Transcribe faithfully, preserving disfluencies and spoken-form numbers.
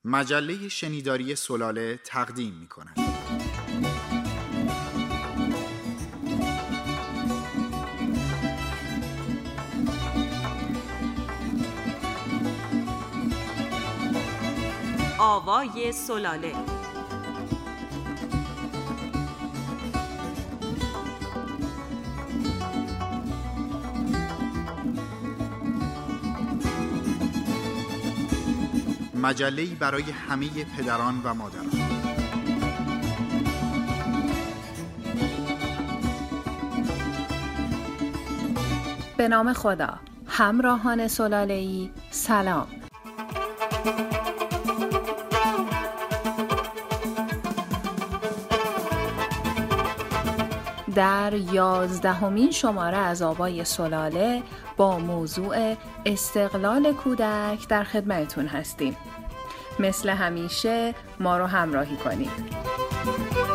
مجله شنیداری سلاله تقدیم می کند. آوای سلاله. مجله‌ای برای همه پدران و مادران. به نام خدا. همراهان سلاله‌ای سلام. در یازدهمین شماره از آوای سلاله با موضوع استقلال کودک در خدمتتون هستیم. مثل همیشه ما رو همراهی کنید.